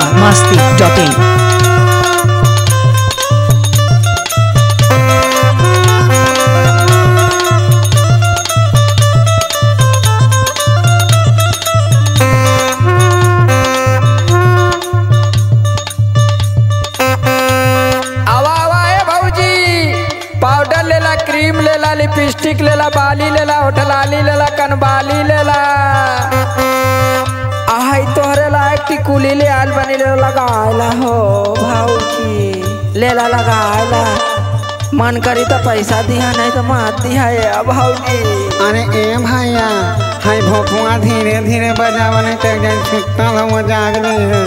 biharmasti.in। Cream लेला, lipstick लेला, बाली लेला, होठलाली लेला, कनबाली लेला। आई तोहरे लायक टिकुली ले आल बनी ले लगायला हो भाऊजी, लेला लगायला। मन करी तो पैसा दिया, नहीं तो मत दिया भाऊजी। अरे ए भैया, हाय भोपुआ धीरे धीरे बजावने तक जान छुट्टा हम जाग नहीं है।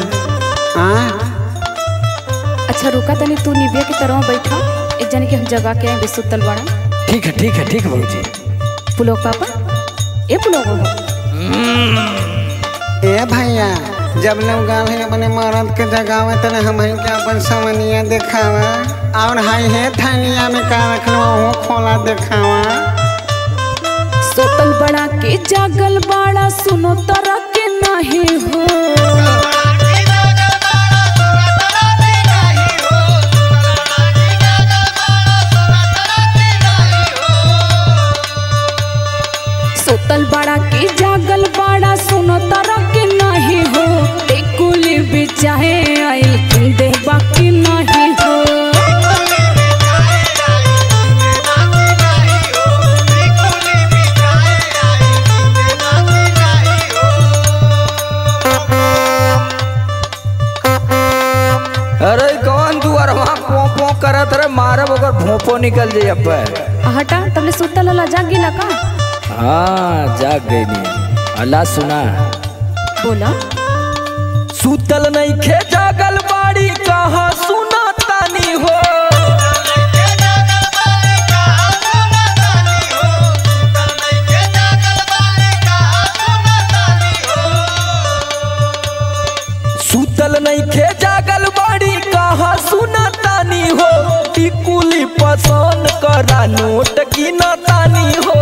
अच्छा रुका तनी, तू निबिया की तरह बैठा, एक जने के हम जगह के आए बेसुतल बड़ा। ठीक है ठीक है ठीक है भाऊजी। पुलोक पापा, ए पुलोक हो। ए भैया, जब लोग गाँव है अपने मर्द के जगावे तने हम ही के अपन समनिया दिखावा, और हाय हे थानिया में का रखलो वो खोला दिखावा। सोतल बड़ा के जागल बड़ा, सुनो तरह के नहीं हो। सोतल बड़ा के जागल बड़ा, सुनो तरह के नहीं हो। टेकुली बिचाहे आइल दे बाकी नहीं हो। अरे कौन तू अरवा पों करत रे, मारब ओकर भोंपो निकल जाई अब। हटा, तबले सुतल ला जाग गिला का? हाँ जाग गई नी। अल्लाह सुना बोला। सूतल नहीं खे जागल बाड़ी, कहाँ सुना तानी हो। सूतल नहीं खे जागल बाड़ी, कहाँ सुना तानी हो। टिकुली पसंद करा, नोट की ना तानी हो।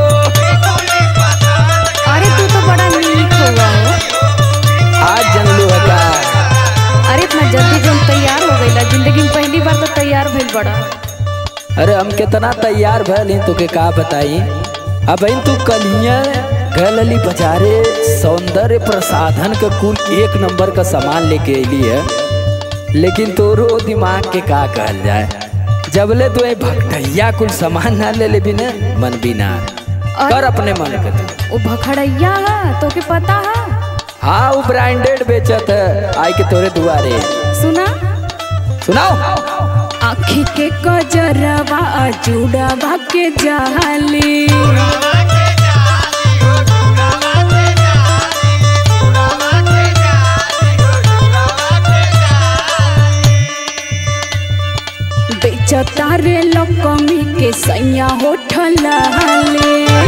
अरे तू तो बड़ा नीक हुआ हो आज जनलू का। अरे इतना जल्दी जो तैयार हो गईला, जिंदगी में पहली बार तो तैयार भइल बड़ा। अरे हम कितना तैयार भइल ही तुके का बताई। अब तू कलिया गलली बाजारे सौंदर्य प्रसाधन के कुल एक नंबर का सामान लेके अली है, लेकिन तोरो दिमाग के का कहल जाए। जबले तू भक्तैया कुल सामान ना ले भी ना, मन भी ना कर अपने मन के। वो भखड़ैया है तो के पता है? हाँ वो ब्रांडेड बेचत है, आई के तोरे दुआरे। सुना सुनाओ। आँखी के कजरवा, जुड़वा के जाली। बेचता रे लकमी के सैया होठलाली।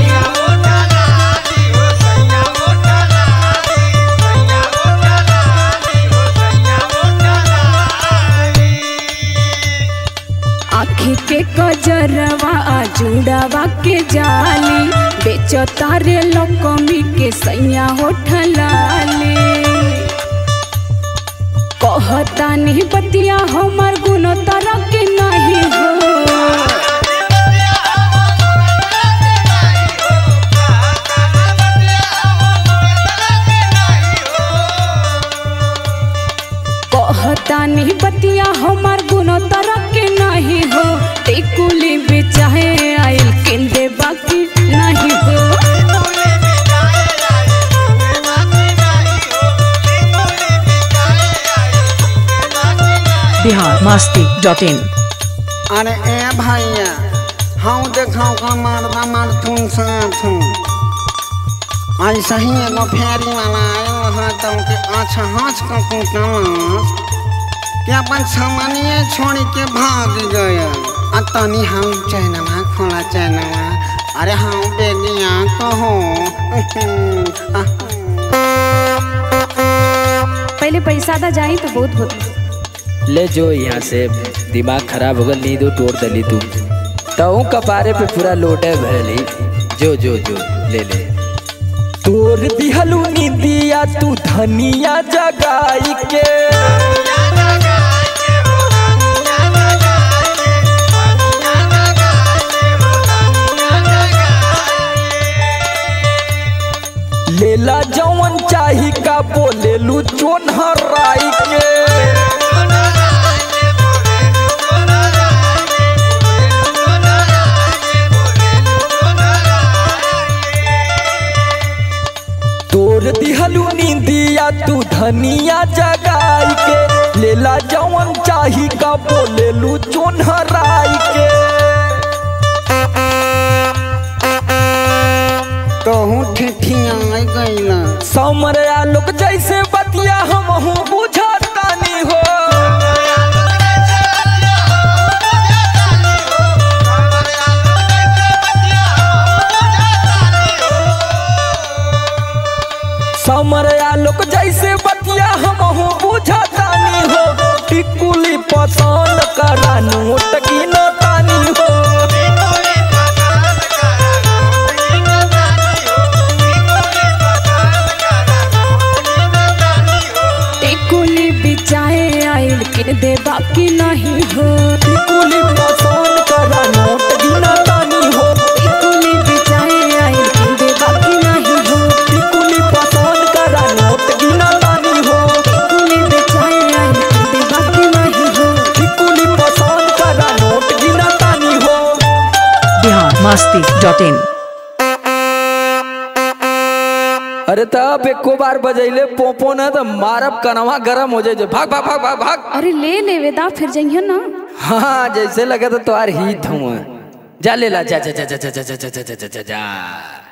आँखी के कजरवा, जुड़वा के जाली। बेचता रे लकमी के सैया होठलाली। कहता नहीं बतिया, हमार गुनो तरह के नहीं हो। कहता नहीं बतिया, हमार गुनो तरह के नहीं हो। टिकुली बिचाहे आइल किंदे बाकी नहीं हो। biharmasti.in। अरे ए भैया, हाँ देखाओ का मारदा मार तुम साथ ऐसा ही एगो फेरी वाला आयो है तो के अच्छा हंस का कुटमास कि अपन सामान्य छोड़ के भाग गया। तनी हम चैनवा खोला चैनवा। अरे हाँ बेगिया कहो। पहले पैसा दा जाई तो बहुत होता। ले जो यहाँ से, दिमाग खराब हो गल, नींद तोड़ दली तू तो कपारे पे पूरा लोटे भरली। जो जो जो ले ले। तू तोर दिहलू नींदिया तू धनिया जगाई के लेला जवन चाही का बोलेलू चोनहराई के तोर दिहलू नींदिया तू धनिया जगाई के लेला जवन चाही का बोलेलू चोनहराई के तोहू ठिठिया गईला समरिया लोग जैसे बतिया हमहू बुझतानी हो समरिया लोग जैसे बतिया हमहू बुझतानी हो टिकुली पसंद करा नोट की नतानी हो चाहे आइल के दे बाकी नहीं हो टिकुली पसंद करा नोट गिना तानी हो टिकुली बिचाए आइल के दे बाकी नहीं हो टिकुली पसंद करा नोट गिना तानी हो टिकुली बिचाए आइल के दे बाकी नहीं हो टिकुली पसंद करा नोट गिना तानी हो। biharmasti.in अरे तब एको बार बजैले पोपो न तो मारब कनवा गरम हो जाए भाग भाग भाग भाग भाग। अरे ले वेदा फिर जाइए ना। हाँ जैसे लगा तो तुम्हार ही धुआं जा ले ला जा जा जा जा जा जा जा जा जा जा।